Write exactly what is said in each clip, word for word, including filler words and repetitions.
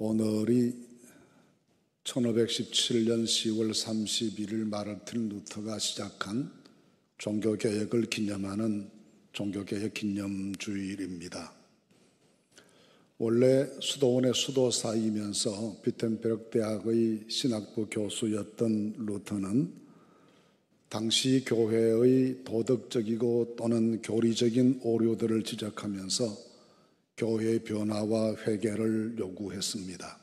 오늘이 천오백십칠 년 시월 삼십일일 마르틴 루터가 시작한 종교개혁을 기념하는 종교개혁 기념주일입니다. 원래 수도원의 수도사이면서 비텐베르크 대학의 신학부 교수였던 루터는 당시 교회의 도덕적이고 또는 교리적인 오류들을 지적하면서 교회의 변화와 회개를 요구했습니다.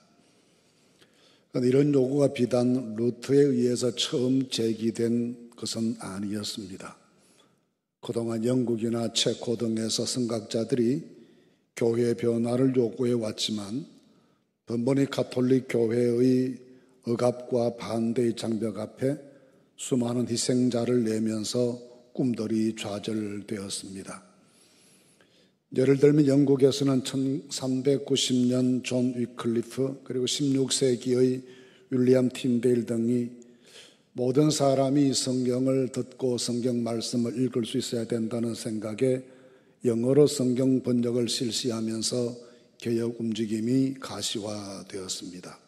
이런 요구가 비단 루터에 의해서 처음 제기된 것은 아니었습니다. 그동안 영국이나 체코 등에서 선각자들이 교회의 변화를 요구해 왔지만 번번이 가톨릭 교회의 억압과 반대의 장벽 앞에 수많은 희생자를 내면서 꿈들이 좌절되었습니다. 예를 들면 영국에서는 천삼백구십 년 존 위클리프 그리고 십육 세기의 윌리엄 틴데일 등이 모든 사람이 성경을 듣고 성경 말씀을 읽을 수 있어야 된다는 생각에 영어로 성경 번역을 실시하면서 개혁 움직임이 가시화되었습니다.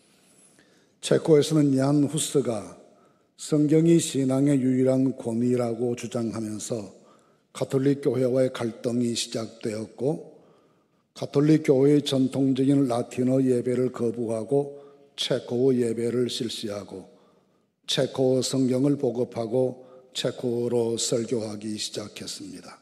체코에서는 얀 후스가 성경이 신앙의 유일한 권위라고 주장하면서 가톨릭 교회와의 갈등이 시작되었고, 가톨릭 교회의 전통적인 라틴어 예배를 거부하고 체코어 예배를 실시하고 체코어 성경을 보급하고 체코어로 설교하기 시작했습니다.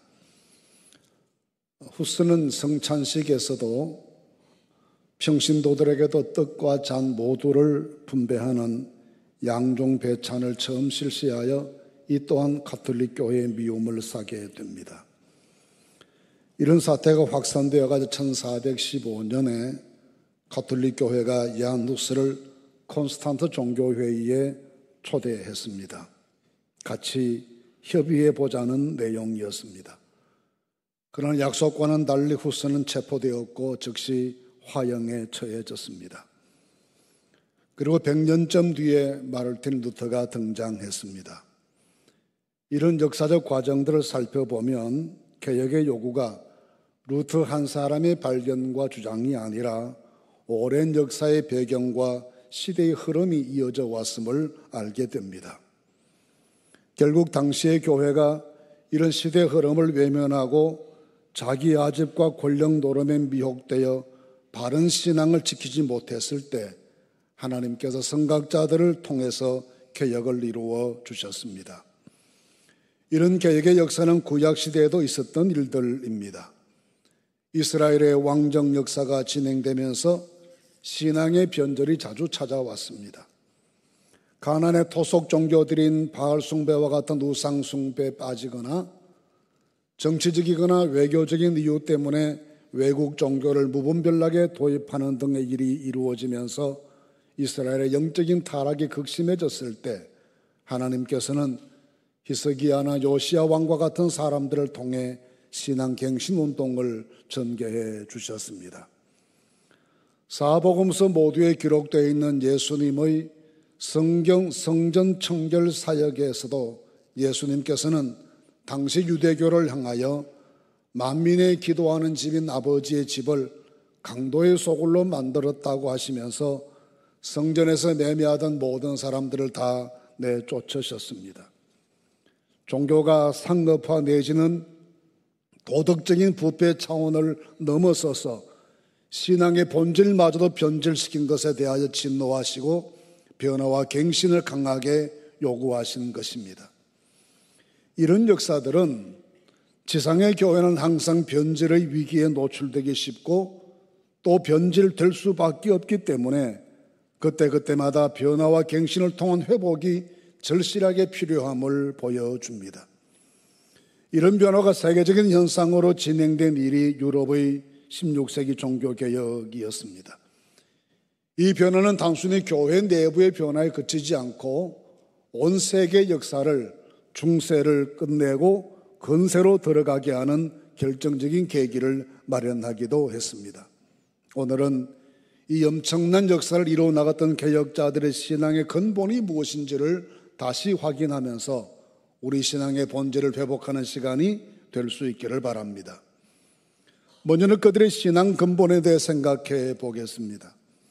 후스는 성찬식에서도 평신도들에게도 떡과 잔 모두를 분배하는 양종 배찬을 처음 실시하여 이 또한 가톨릭 교회의 미움을 사게 됩니다. 이런 사태가 확산되어 가지고 천사백십오 년에 가톨릭 교회가 얀 후스를 콘스탄트 종교회의에 초대했습니다. 같이 협의해 보자는 내용이었습니다. 그러나 약속과는 달리 후스는 체포되었고 즉시 화형에 처해졌습니다. 그리고 백 년쯤 뒤에 마르틴 루터가 등장했습니다. 이런 역사적 과정들을 살펴보면 개혁의 요구가 루터 한 사람의 발견과 주장이 아니라 오랜 역사의 배경과 시대의 흐름이 이어져 왔음을 알게 됩니다. 결국 당시의 교회가 이런 시대 흐름을 외면하고 자기 아집과 권력 노름에 미혹되어 바른 신앙을 지키지 못했을 때 하나님께서 선각자들을 통해서 개혁을 이루어 주셨습니다. 이런 개혁의 역사는 구약시대에도 있었던 일들입니다. 이스라엘의 왕정 역사가 진행되면서 신앙의 변절이 자주 찾아왔습니다. 가나안의 토속 종교들인 바알 숭배와 같은 우상 숭배에 빠지거나 정치적이거나 외교적인 이유 때문에 외국 종교를 무분별하게 도입하는 등의 일이 이루어지면서 이스라엘의 영적인 타락이 극심해졌을 때 하나님께서는 히스기야나 요시야 왕과 같은 사람들을 통해 신앙 갱신 운동을 전개해 주셨습니다. 사복음서 모두에 기록되어 있는 예수님의 성경 성전 청결 사역에서도 예수님께서는 당시 유대교를 향하여 만민의 기도하는 집인 아버지의 집을 강도의 소굴로 만들었다고 하시면서 성전에서 매매하던 모든 사람들을 다 내쫓으셨습니다. 종교가 상업화 내지는 도덕적인 부패 차원을 넘어서서 신앙의 본질마저도 변질시킨 것에 대하여 진노하시고 변화와 갱신을 강하게 요구하신 것입니다. 이런 역사들은 지상의 교회는 항상 변질의 위기에 노출되기 쉽고 또 변질될 수밖에 없기 때문에 그때그때마다 변화와 갱신을 통한 회복이 절실하게 필요함을 보여줍니다. 이런 변화가 세계적인 현상으로 진행된 일이 유럽의 십육 세기 종교개혁이었습니다. 이 변화는 단순히 교회 내부의 변화에 그치지 않고 온 세계 역사를 중세를 끝내고 근세로 들어가게 하는 결정적인 계기를 마련하기도 했습니다. 오늘은 이 엄청난 역사를 이루어 나갔던 개혁자들의 신앙의 근본이 무엇인지를 다시 확인하면서 우리 신앙의 본질을 회복하는 시간이 될 수 있기를 바랍니다. 먼저는 그들의 신앙 근본에 대해 생각해 보겠습니다.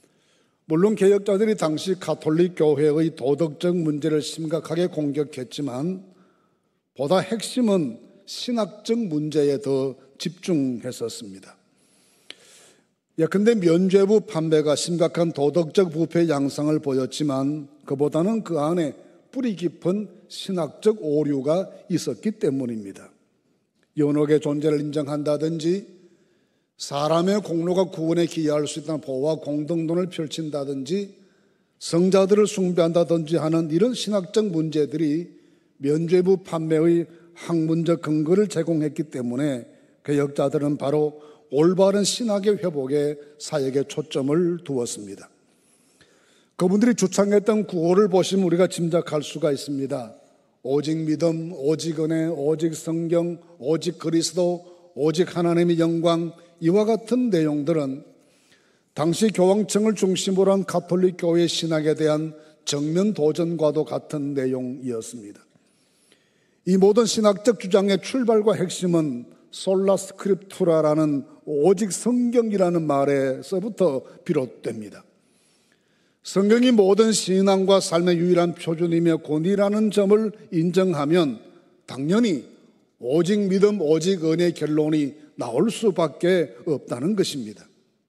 물론 개혁자들이 당시 가톨릭 교회의 도덕적 문제를 심각하게 공격했지만 보다 핵심은 신학적 문제에 더 집중했었습니다. 예컨대 면죄부 판매가 심각한 도덕적 부패 양상을 보였지만 그보다는 그 안에 뿌리 깊은 신학적 오류가 있었기 때문입니다. 연옥의 존재를 인정한다든지 사람의 공로가 구원에 기여할 수 있다는 보호와 공동론을 펼친다든지 성자들을 숭배한다든지 하는 이런 신학적 문제들이 면죄부 판매의 학문적 근거를 제공했기 때문에 개혁자들은 바로 올바른 신학의 회복에 사역에 초점을 두었습니다. 그분들이 주창했던 구호를 보시면 우리가 짐작할 수가 있습니다. 오직 믿음, 오직 은혜, 오직 성경, 오직 그리스도, 오직 하나님의 영광, 이와 같은 내용들은 당시 교황청을 중심으로 한 가톨릭 교회의 신학에 대한 정면 도전과도 같은 내용이었습니다. 이 모든 신학적 주장의 출발과 핵심은 솔라 스크립투라라는 오직 성경이라는 말에서부터 비롯됩니다. 성경이 모든 신앙과 삶의 유일한 표준이며 권위라는 점을 인정하면 당연히 오직 믿음, 오직 은혜의 결론이 나올 수밖에 없다는 것입니다.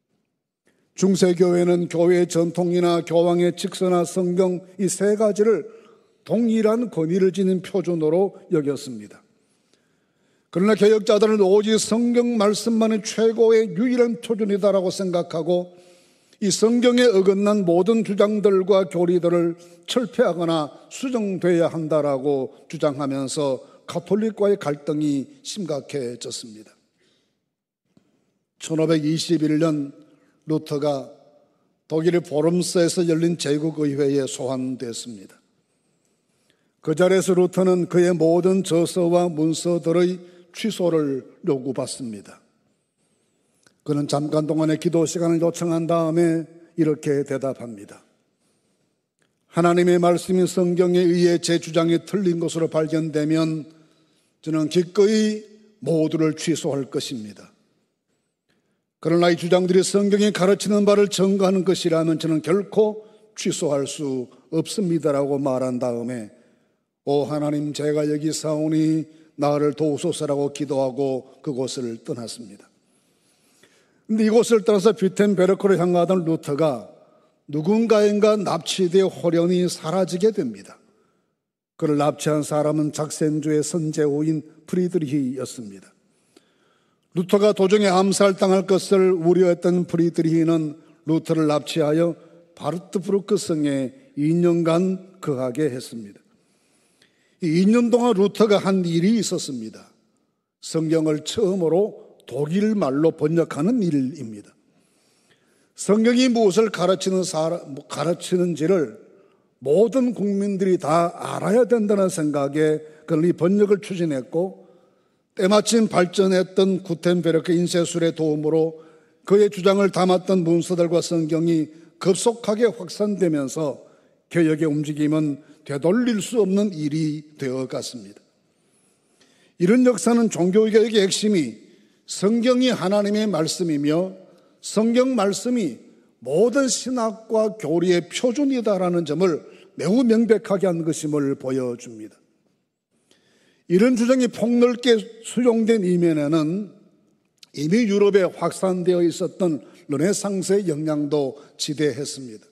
중세교회는 교회의 전통이나 교황의 직서나 성경 이 세 가지를 동일한 권위를 지닌 표준으로 여겼습니다. 그러나 개혁자들은 오직 성경 말씀만이 최고의 유일한 표준이다라고 생각하고 이 성경에 어긋난 모든 주장들과 교리들을 철폐하거나 수정돼야 한다라고 주장하면서 가톨릭과의 갈등이 심각해졌습니다. 천오백이십일 년 루터가 독일의 보름스에서 열린 제국의회에 소환됐습니다. 그 자리에서 루터는 그의 모든 저서와 문서들의 취소를 요구받습니다. 그는 잠깐 동안의 기도 시간을 요청한 다음에 이렇게 대답합니다. 하나님의 말씀이 성경에 의해 제 주장이 틀린 것으로 발견되면 저는 기꺼이 모두를 취소할 것입니다. 그러나 이 주장들이 성경이 가르치는 바를 증거하는 것이라면 저는 결코 취소할 수 없습니다라고 말한 다음에 오 하나님 제가 여기 사오니 나를 도우소서라고 기도하고 그곳을 떠났습니다. 그런데 이곳을 떠나서 비텐베르크로 향하던 루터가 누군가인가 납치되어 호련히 사라지게 됩니다. 그를 납치한 사람은 작센주의 선제후인 프리드리히였습니다. 루터가 도중에 암살당할 것을 우려했던 프리드리히는 루터를 납치하여 바르트브루크 성에 이 년간 거하게 했습니다. 이 이 년 동안 루터가 한 일이 있었습니다. 성경을 처음으로 독일 말로 번역하는 일입니다. 성경이 무엇을 가르치는 사람, 가르치는지를 모든 국민들이 다 알아야 된다는 생각에 그는 이 번역을 추진했고 때마침 발전했던 구텐베르크 인쇄술의 도움으로 그의 주장을 담았던 문서들과 성경이 급속하게 확산되면서 개혁의 움직임은 되돌릴 수 없는 일이 되어갔습니다. 이런 역사는 종교개혁의 핵심이 성경이 하나님의 말씀이며 성경 말씀이 모든 신학과 교리의 표준이다라는 점을 매우 명백하게 한 것임을 보여줍니다. 이런 주장이 폭넓게 수용된 이면에는 이미 유럽에 확산되어 있었던 르네상스의 영향도 지대했습니다.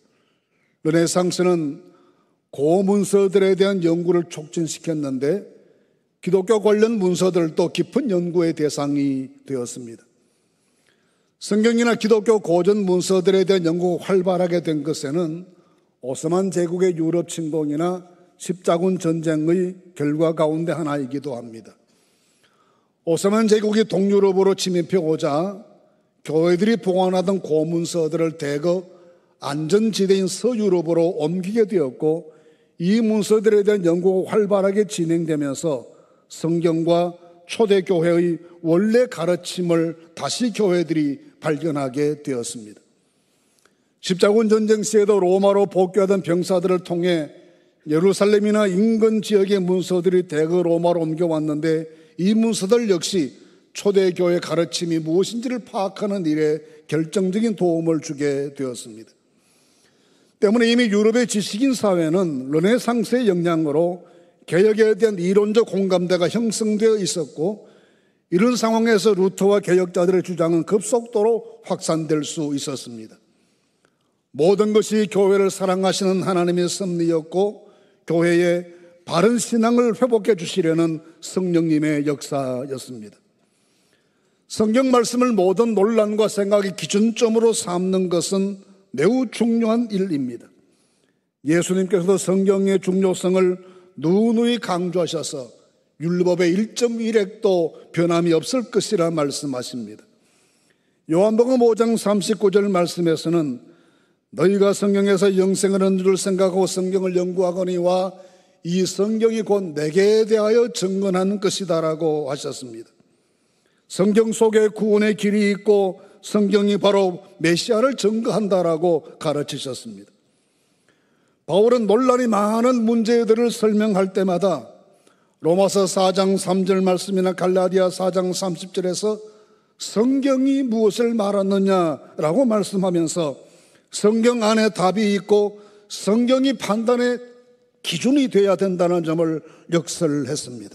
르네상스는 고문서들에 대한 연구를 촉진시켰는데 기독교 관련 문서들도 깊은 연구의 대상이 되었습니다. 성경이나 기독교 고전 문서들에 대한 연구가 활발하게 된 것에는 오스만 제국의 유럽 침공이나 십자군 전쟁의 결과 가운데 하나이기도 합니다. 오스만 제국이 동유럽으로 침입해 오자 교회들이 보관하던 고문서들을 대거 안전지대인 서유럽으로 옮기게 되었고 이 문서들에 대한 연구가 활발하게 진행되면서 성경과 초대교회의 원래 가르침을 다시 교회들이 발견하게 되었습니다. 십자군 전쟁 시에도 로마로 복귀하던 병사들을 통해 예루살렘이나 인근 지역의 문서들이 대거 로마로 옮겨왔는데 이 문서들 역시 초대교회 가르침이 무엇인지를 파악하는 일에 결정적인 도움을 주게 되었습니다. 때문에 이미 유럽의 지식인 사회는 르네상스의 영향으로 개혁에 대한 이론적 공감대가 형성되어 있었고, 이런 상황에서 루터와 개혁자들의 주장은 급속도로 확산될 수 있었습니다. 모든 것이 교회를 사랑하시는 하나님의 섭리였고, 교회의 바른 신앙을 회복해 주시려는 성령님의 역사였습니다. 성경 말씀을 모든 논란과 생각의 기준점으로 삼는 것은 매우 중요한 일입니다. 예수님께서도 성경의 중요성을 누누이 강조하셔서 율법의 일 점 일 획도 변함이 없을 것이라 말씀하십니다. 요한복음 오 장 삼십구 절 말씀에서는 너희가 성경에서 영생을 얻는 줄 생각하고 성경을 연구하거니와 이 성경이 곧 내게 대하여 증언한 것이다라고 하셨습니다. 성경 속에 구원의 길이 있고 성경이 바로 메시아를 증거한다라고 가르치셨습니다. 바울은 논란이 많은 문제들을 설명할 때마다 로마서 사 장 삼 절 말씀이나 갈라디아 사 장 삼십 절에서 성경이 무엇을 말하느냐라고 말씀하면서 성경 안에 답이 있고 성경이 판단의 기준이 되어야 된다는 점을 역설했습니다.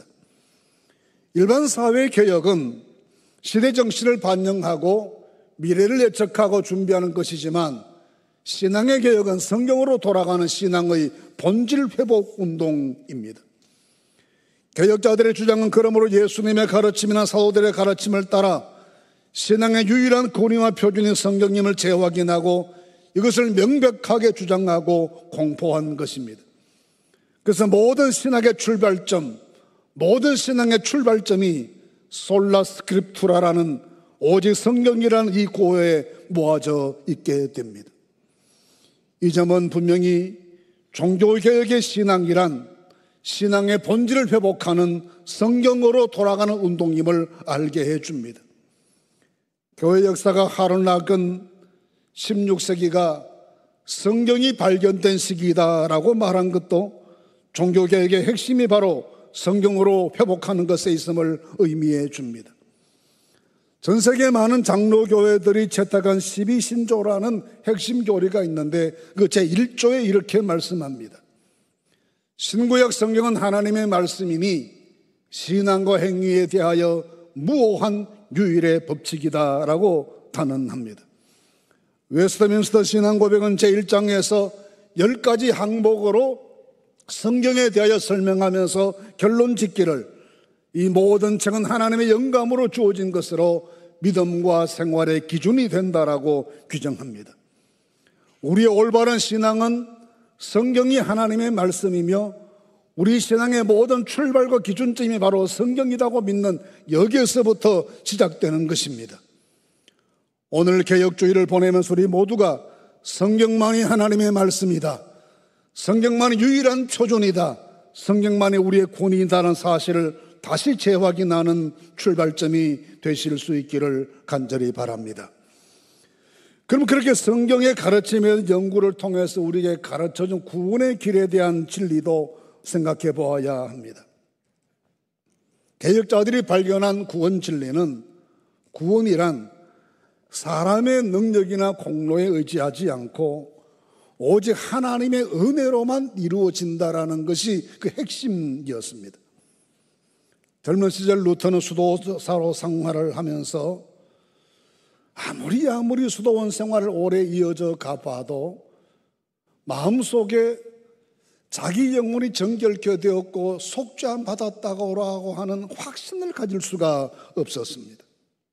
일반 사회 개혁은 시대 정신을 반영하고 미래를 예측하고 준비하는 것이지만, 신앙의 개혁은 성경으로 돌아가는 신앙의 본질 회복 운동입니다. 개혁자들의 주장은 그러므로 예수님의 가르침이나 사도들의 가르침을 따라 신앙의 유일한 권위와 표준인 성경님을 재확인하고 이것을 명백하게 주장하고 공포한 것입니다. 그래서 모든 신학의 출발점, 모든 신앙의 출발점이 솔라 스크립투라라는 오직 성경이라는 이 고에 모아져 있게 됩니다. 이 점은 분명히 종교개혁의 신앙이란 신앙의 본질을 회복하는 성경으로 돌아가는 운동임을 알게 해줍니다. 교회 역사가 하루나근 십육 세기가 성경이 발견된 시기다라고 말한 것도 종교개혁의 핵심이 바로 성경으로 회복하는 것에 있음을 의미해 줍니다. 전 세계 많은 장로교회들이 채택한 십이 신조라는 핵심 교리가 있는데 그 제일 조에 이렇게 말씀합니다. 신구약 성경은 하나님의 말씀이니 신앙과 행위에 대하여 무오한 유일의 법칙이다라고 단언합니다. 웨스트민스터 신앙고백은 제일 장에서 열 가지 항목으로 성경에 대하여 설명하면서 결론 짓기를 이 모든 책은 하나님의 영감으로 주어진 것으로 믿음과 생활의 기준이 된다라고 규정합니다. 우리의 올바른 신앙은 성경이 하나님의 말씀이며 우리 신앙의 모든 출발과 기준점이 바로 성경이라고 믿는 여기에서부터 시작되는 것입니다. 오늘 개혁주의를 보내면서 우리 모두가 성경만이 하나님의 말씀이다, 성경만이 유일한 표준이다, 성경만이 우리의 권위이다는 사실을 다시 재확인하는 출발점이 되실 수 있기를 간절히 바랍니다. 그럼 그렇게 성경의 가르침의 연구를 통해서 우리에게 가르쳐준 구원의 길에 대한 진리도 생각해 보아야 합니다. 개혁자들이 발견한 구원 진리는 구원이란 사람의 능력이나 공로에 의지하지 않고 오직 하나님의 은혜로만 이루어진다라는 것이 그 핵심이었습니다. 젊은 시절 루터는 수도사로 생활을 하면서 아무리 아무리 수도원 생활을 오래 이어져 가봐도 마음속에 자기 영혼이 정결케 되었고 속죄함 받았다고 하는 확신을 가질 수가 없었습니다.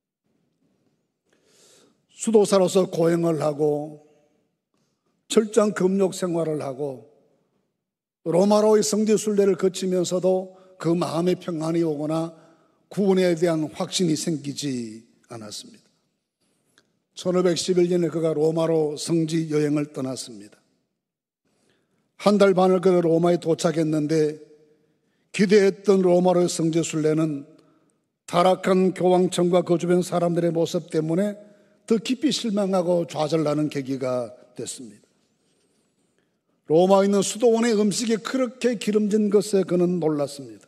수도사로서 고행을 하고 철저한 금욕 생활을 하고 로마로의 성지 순례를 거치면서도 그 마음의 평안이 오거나 구원에 대한 확신이 생기지 않았습니다. 천오백십일 년에 그가 로마로 성지 여행을 떠났습니다. 한 달 반을 그가 로마에 도착했는데 기대했던 로마로의 성지 순례는 타락한 교황청과 그 주변 사람들의 모습 때문에 더 깊이 실망하고 좌절나는 계기가 됐습니다. 로마에 있는 수도원의 음식이 그렇게 기름진 것에 그는 놀랐습니다.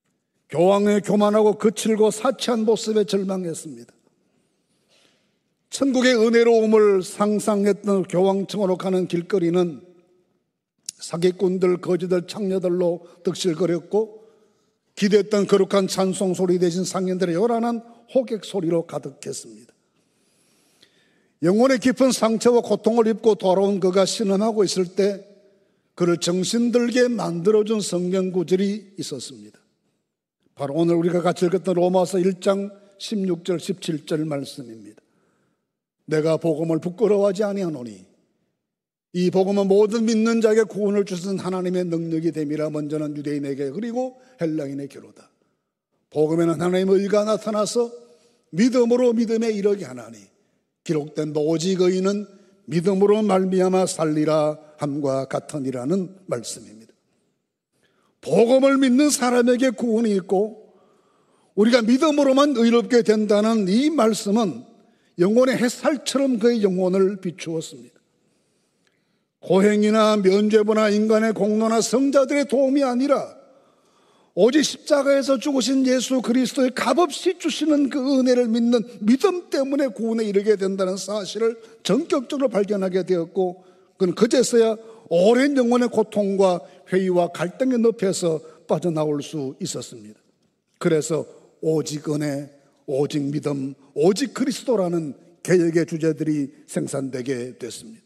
교황의 교만하고 거칠고 사치한 모습에 절망했습니다. 천국의 은혜로움을 상상했던 교황청으로 가는 길거리는 사기꾼들, 거지들, 창녀들로 득실거렸고 기대했던 거룩한 찬송 소리 대신 상인들의 요란한 호객 소리로 가득했습니다. 영혼의 깊은 상처와 고통을 입고 돌아온 그가 신음하고 있을 때 그를 정신들게 만들어준 성경 구절이 있었습니다. 바로 오늘 우리가 같이 읽었던 로마서 일 장 십육 절 십칠 절 말씀입니다. 내가 복음을 부끄러워하지 아니하노니 이 복음은 모든 믿는 자에게 구원을 주신 하나님의 능력이 됨이라. 먼저는 유대인에게 그리고 헬라인에게로다. 복음에는 하나님의 의가 나타나서 믿음으로 믿음에 이르게 하나니 기록된 오직 의인은 믿음으로 말미암아 살리라 함과 같으니라는 말씀입니다. 복음을 믿는 사람에게 구원이 있고 우리가 믿음으로만 의롭게 된다는 이 말씀은 영혼의 햇살처럼 그의 영혼을 비추었습니다. 고행이나 면죄부나 인간의 공로나 성자들의 도움이 아니라 오직 십자가에서 죽으신 예수 그리스도의 값없이 주시는 그 은혜를 믿는 믿음 때문에 구원에 이르게 된다는 사실을 전격적으로 발견하게 되었고, 그는 그제서야 오랜 영혼의 고통과 회의와 갈등의 늪에서 빠져나올 수 있었습니다. 그래서 오직 은혜, 오직 믿음, 오직 그리스도라는 개혁의 주제들이 생산되게 됐습니다.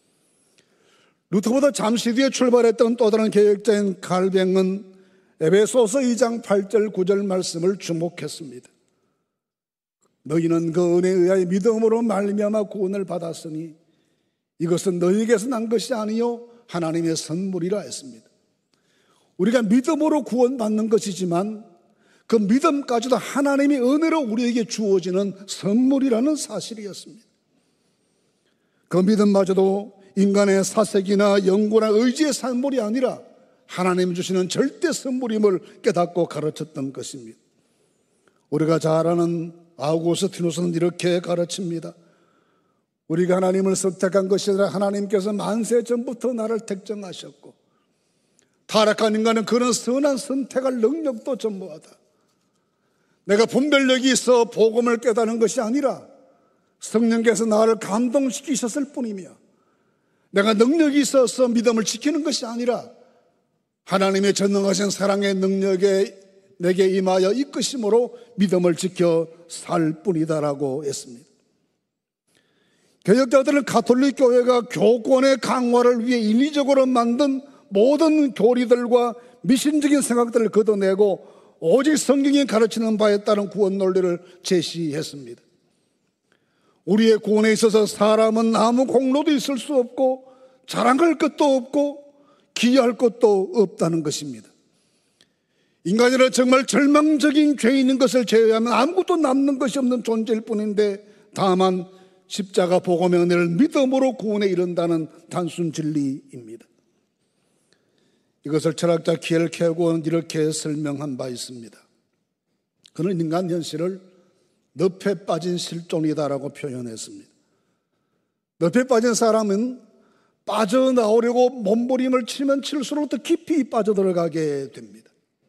루터보다 잠시 뒤에 출발했던 또 다른 개혁자인 칼뱅은 에베소서 이 장 팔 절 구 절 말씀을 주목했습니다. 너희는 그 은혜에 의하여 믿음으로 말미암아 구원을 받았으니 이것은 너희에게서 난 것이 아니요 하나님의 선물이라 했습니다. 우리가 믿음으로 구원받는 것이지만 그 믿음까지도 하나님의 은혜로 우리에게 주어지는 선물이라는 사실이었습니다. 그 믿음마저도 인간의 사색이나 연구나 의지의 산물이 아니라 하나님 주시는 절대 선물임을 깨닫고 가르쳤던 것입니다. 우리가 잘 아는 아우구스티누스는 이렇게 가르칩니다. 우리가 하나님을 선택한 것이 아니라 하나님께서 만세 전부터 나를 택정하셨고 타락한 인간은 그런 선한 선택할 능력도 전무하다. 내가 분별력이 있어 복음을 깨닫는 것이 아니라 성령께서 나를 감동시키셨을 뿐이며 내가 능력이 있어서 믿음을 지키는 것이 아니라 하나님의 전능하신 사랑의 능력에 내게 임하여 이끄심으로 믿음을 지켜 살 뿐이다라고 했습니다. 개혁자들은 가톨릭 교회가 교권의 강화를 위해 인위적으로 만든 모든 교리들과 미신적인 생각들을 걷어내고 오직 성경이 가르치는 바에 따른 구원 논리를 제시했습니다. 우리의 구원에 있어서 사람은 아무 공로도 있을 수 없고 자랑할 것도 없고 기여할 것도 없다는 것입니다. 인간이란 정말 절망적인 죄인인 것을 제외하면 아무것도 남는 것이 없는 존재일 뿐인데 다만 십자가 복음의 은혜를 믿음으로 구원에 이른다는 단순 진리입니다. 이것을 철학자 키엘케고는 이렇게 설명한 바 있습니다. 그는 인간 현실을 늪에 빠진 실존이다라고 표현했습니다. 늪에 빠진 사람은 빠져나오려고 몸부림을 치면 칠수록 더 깊이 빠져들어가게 됩니다.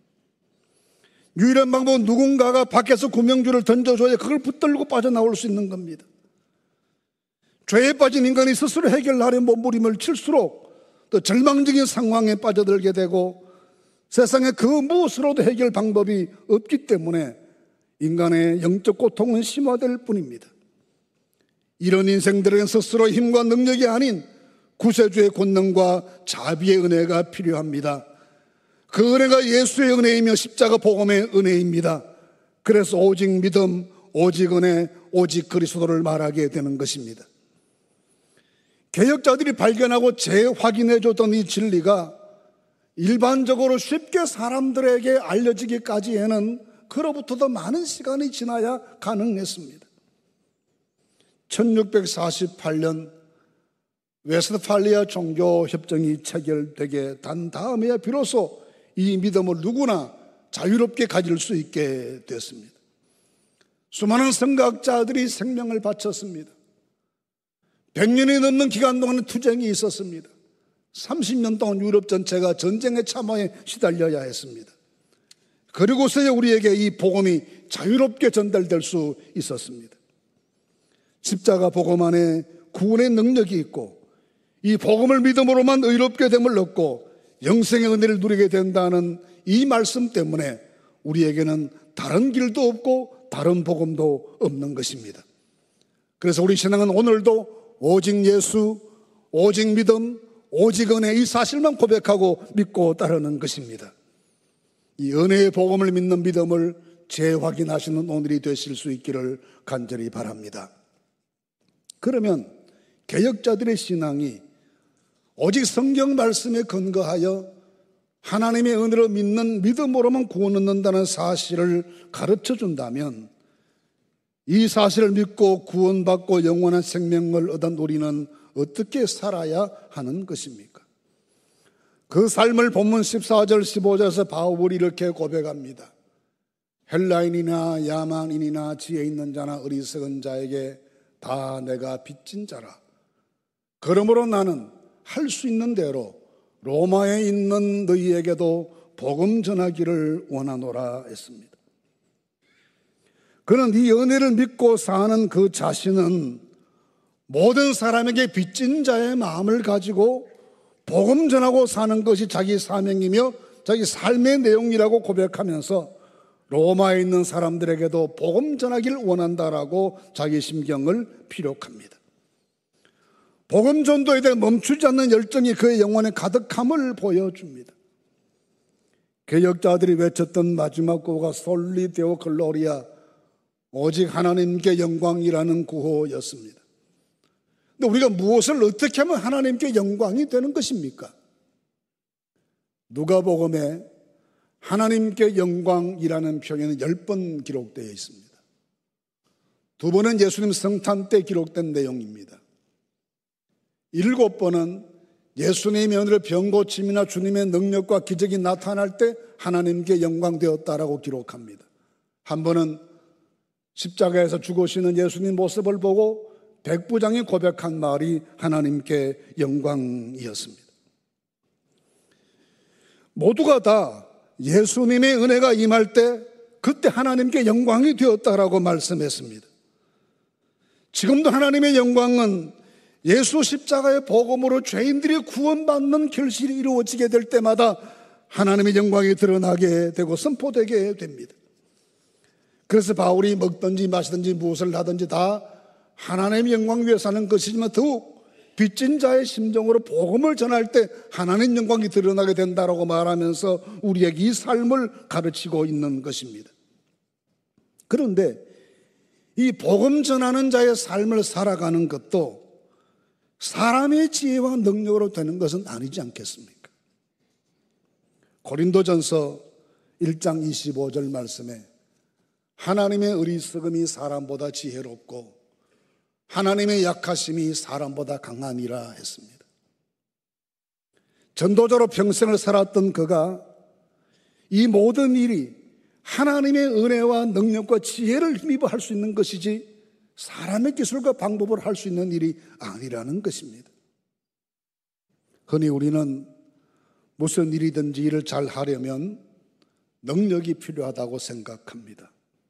유일한 방법은 누군가가 밖에서 구명줄을 던져줘야 그걸 붙들고 빠져나올 수 있는 겁니다. 죄에 빠진 인간이 스스로 해결하려 몸부림을 칠수록 또 절망적인 상황에 빠져들게 되고 세상에 그 무엇으로도 해결 방법이 없기 때문에 인간의 영적 고통은 심화될 뿐입니다. 이런 인생들에겐 스스로 힘과 능력이 아닌 구세주의 권능과 자비의 은혜가 필요합니다. 그 은혜가 예수의 은혜이며 십자가 복음의 은혜입니다. 그래서 오직 믿음, 오직 은혜, 오직 그리스도를 말하게 되는 것입니다. 개혁자들이 발견하고 재확인해 줬던 이 진리가 일반적으로 쉽게 사람들에게 알려지기까지에는 그로부터도 많은 시간이 지나야 가능했습니다. 천육백사십팔 년 웨스트팔리아 종교협정이 체결되게 단 다음에야 비로소 이 믿음을 누구나 자유롭게 가질 수 있게 됐습니다. 수많은 선각자들이 생명을 바쳤습니다. 백 년이 넘는 기간 동안 투쟁이 있었습니다. 삼십 년 동안 유럽 전체가 전쟁의 참화에 시달려야 했습니다. 그리고서야 우리에게 이 복음이 자유롭게 전달될 수 있었습니다. 십자가 복음 안에 구원의 능력이 있고 이 복음을 믿음으로만 의롭게 됨을 얻고 영생의 은혜를 누리게 된다는 이 말씀 때문에 우리에게는 다른 길도 없고 다른 복음도 없는 것입니다. 그래서 우리 신앙은 오늘도 오직 예수, 오직 믿음, 오직 은혜 이 사실만 고백하고 믿고 따르는 것입니다. 이 은혜의 복음을 믿는 믿음을 재확인하시는 오늘이 되실 수 있기를 간절히 바랍니다. 그러면 개혁자들의 신앙이 오직 성경 말씀에 근거하여 하나님의 은혜로 믿는 믿음으로만 구원 얻는다는 사실을 가르쳐 준다면 이 사실을 믿고 구원받고 영원한 생명을 얻은 우리는 어떻게 살아야 하는 것입니까? 그 삶을 본문 십사 절 십오 절에서 바울이 이렇게 고백합니다. 헬라인이나 야만인이나 지혜 있는 자나 어리석은 자에게 다 내가 빚진 자라. 그러므로 나는 할 수 있는 대로 로마에 있는 너희에게도 복음 전하기를 원하노라 했습니다. 그는 이 은혜를 믿고 사는 그 자신은 모든 사람에게 빚진 자의 마음을 가지고 복음 전하고 사는 것이 자기 사명이며 자기 삶의 내용이라고 고백하면서 로마에 있는 사람들에게도 복음 전하기를 원한다라고 자기 심경을 피력합니다. 복음 전도에 대해 멈추지 않는 열정이 그의 영혼에 가득함을 보여줍니다. 개혁자들이 외쳤던 마지막 구호가 솔리 데오 글로리아, 오직 하나님께 영광이라는 구호였습니다. 근데 우리가 무엇을 어떻게 하면 하나님께 영광이 되는 것입니까? 누가복음에 하나님께 영광이라는 표현은 열 번 기록되어 있습니다. 두 번은 예수님 성탄 때 기록된 내용입니다. 일곱 번은 예수님의 은혜로 병고침이나 주님의 능력과 기적이 나타날 때 하나님께 영광되었다라고 기록합니다. 한 번은 십자가에서 죽으시는 예수님 모습을 보고 백부장이 고백한 말이 하나님께 영광이었습니다. 모두가 다 예수님의 은혜가 임할 때 그때 하나님께 영광이 되었다라고 말씀했습니다. 지금도 하나님의 영광은 예수 십자가의 복음으로 죄인들이 구원받는 결실이 이루어지게 될 때마다 하나님의 영광이 드러나게 되고 선포되게 됩니다. 그래서 바울이 먹든지 마시든지 무엇을 하든지 다 하나님의 영광 위해서 하는 것이지만 더욱 빚진 자의 심정으로 복음을 전할 때 하나님의 영광이 드러나게 된다라고 말하면서 우리에게 이 삶을 가르치고 있는 것입니다. 그런데 이 복음 전하는 자의 삶을 살아가는 것도 사람의 지혜와 능력으로 되는 것은 아니지 않겠습니까? 고린도전서 일 장 이십오 절 말씀에 하나님의 어리석음이 사람보다 지혜롭고 하나님의 약하심이 사람보다 강함이라 했습니다. 전도자로 평생을 살았던 그가 이 모든 일이 하나님의 은혜와 능력과 지혜를 힘입어 할 수 있는 것이지 사람의 기술과 방법으로 할 수 있는 일이 아니라는 것입니다. 흔히 우리는 무슨 일이든지 일을 잘 하려면 능력이 필요하다고 생각합니다.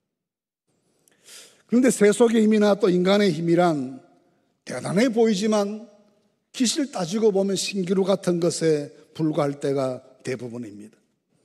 그런데 세속의 힘이나 또 인간의 힘이란 대단해 보이지만 기실 따지고 보면 신기루 같은 것에 불과할 때가 대부분입니다.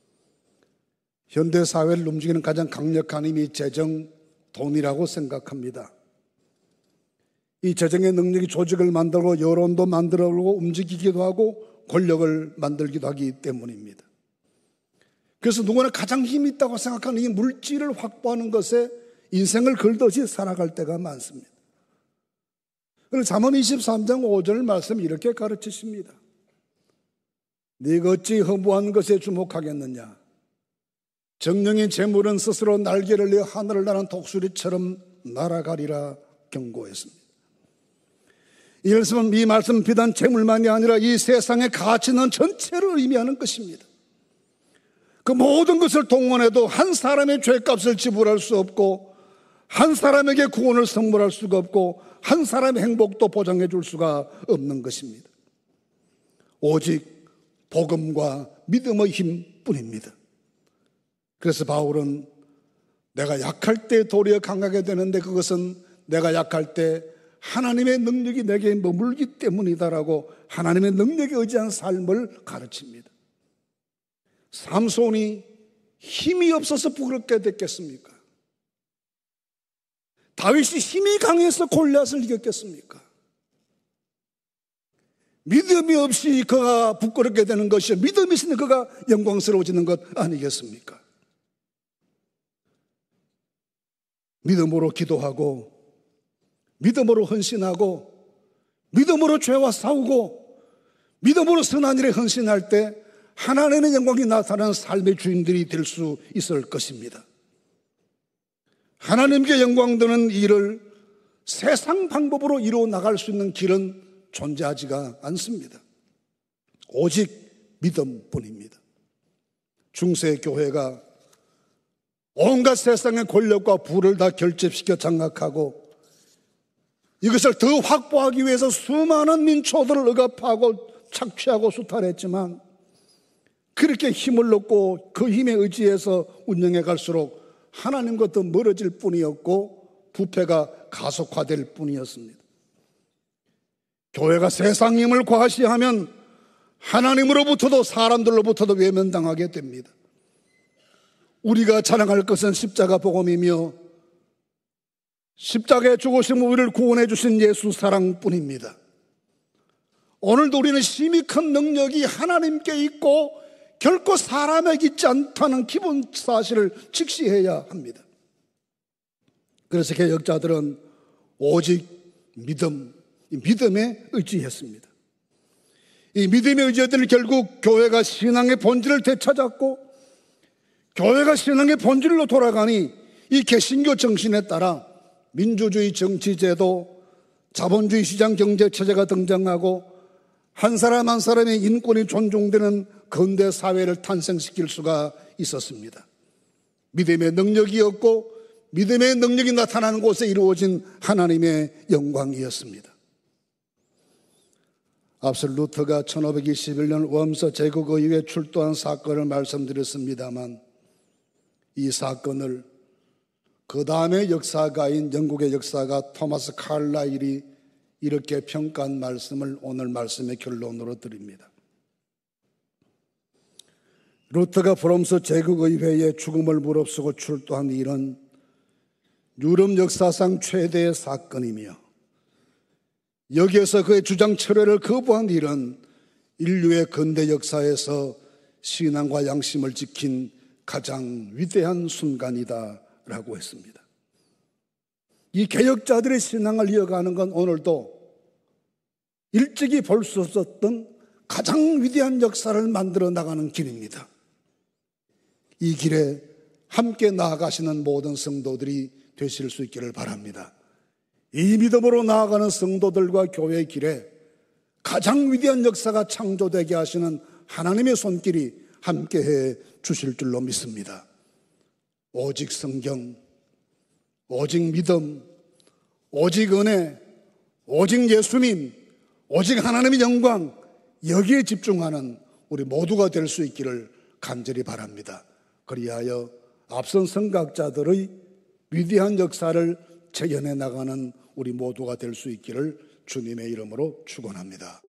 현대사회를 움직이는 가장 강력한 힘이 재정, 돈이라고 생각합니다. 이 재정의 능력이 조직을 만들고 여론도 만들고 움직이기도 하고 권력을 만들기도 하기 때문입니다. 그래서 누구나 가장 힘이 있다고 생각하는 이 물질을 확보하는 것에 인생을 걸듯이 살아갈 때가 많습니다. 그래서 잠언 이십삼 장 오 절 말씀 이렇게 가르치십니다. 네가 어찌 허무한 것에 주목하겠느냐? 정령의 재물은 스스로 날개를 내어 하늘을 나는 독수리처럼 날아가리라 경고했습니다. 이 말씀은 이 말씀은 비단 재물만이 아니라 이 세상의 가치는 전체를 의미하는 것입니다. 그 모든 것을 동원해도 한 사람의 죄값을 지불할 수 없고 한 사람에게 구원을 선물할 수가 없고 한 사람의 행복도 보장해 줄 수가 없는 것입니다. 오직 복음과 믿음의 힘뿐입니다. 그래서 바울은 내가 약할 때 도리어 강하게 되는데 그것은 내가 약할 때 하나님의 능력이 내게 머물기 때문이다라고 하나님의 능력에 의지한 삶을 가르칩니다. 삼손이 힘이 없어서 부끄럽게 됐겠습니까? 다윗이 힘이 강해서 골리앗을 이겼겠습니까? 믿음이 없이 그가 부끄럽게 되는 것이요, 믿음이 있으면 그가 영광스러워지는 것 아니겠습니까? 믿음으로 기도하고, 믿음으로 헌신하고, 믿음으로 죄와 싸우고, 믿음으로 선한 일에 헌신할 때 하나님의 영광이 나타나는 삶의 주인들이 될 수 있을 것입니다. 하나님께 영광 드는 일을 세상 방법으로 이루어 나갈 수 있는 길은 존재하지가 않습니다. 오직 믿음뿐입니다. 중세 교회가 온갖 세상의 권력과 부를 다 결집시켜 장악하고 이것을 더 확보하기 위해서 수많은 민초들을 억압하고 착취하고 수탈했지만, 그렇게 힘을 얻고 그 힘에 의지해서 운영해 갈수록 하나님과 더 멀어질 뿐이었고 부패가 가속화될 뿐이었습니다. 교회가 세상 힘을 과시하면 하나님으로부터도 사람들로부터도 외면당하게 됩니다. 우리가 자랑할 것은 십자가 복음이며 십자가에 죽으심으로 우리를 구원해 주신 예수 사랑뿐입니다. 오늘도 우리는 힘이 큰 능력이 하나님께 있고 결코 사람에게 있지 않다는 기본 사실을 직시해야 합니다. 그래서 개혁자들은 오직 믿음, 이 믿음에 의지했습니다. 이 믿음의 의지들은 결국 교회가 신앙의 본질을 되찾았고, 교회가 신앙의 본질로 돌아가니 이 개신교 정신에 따라 민주주의 정치제도, 자본주의 시장 경제체제가 등장하고 한 사람 한 사람의 인권이 존중되는 근대 사회를 탄생시킬 수가 있었습니다. 믿음의 능력이었고 믿음의 능력이 나타나는 곳에 이루어진 하나님의 영광이었습니다. 앞서 루터가 천오백이십일 년 웜서 제국의회에 출두한 사건을 말씀드렸습니다만, 이 사건을 그 다음의 역사가인 영국의 역사가 토마스 칼라일이 이렇게 평가한 말씀을 오늘 말씀의 결론으로 드립니다. 루터가 브롬스 제국의회에 죽음을 무릅쓰고 출두한 일은 유럽 역사상 최대의 사건이며, 여기에서 그의 주장 철회를 거부한 일은 인류의 근대 역사에서 신앙과 양심을 지킨 가장 위대한 순간이다 라고 했습니다. 이 개혁자들의 신앙을 이어가는 건 오늘도 일찍이 볼 수 없었던 가장 위대한 역사를 만들어 나가는 길입니다. 이 길에 함께 나아가시는 모든 성도들이 되실 수 있기를 바랍니다. 이 믿음으로 나아가는 성도들과 교회의 길에 가장 위대한 역사가 창조되게 하시는 하나님의 손길이 함께해 주실 줄로 믿습니다. 오직 성경, 오직 믿음, 오직 은혜, 오직 예수님, 오직 하나님의 영광, 여기에 집중하는 우리 모두가 될 수 있기를 간절히 바랍니다. 그리하여 앞선 선각자들의 위대한 역사를 재현해 나가는 우리 모두가 될 수 있기를 주님의 이름으로 축원합니다.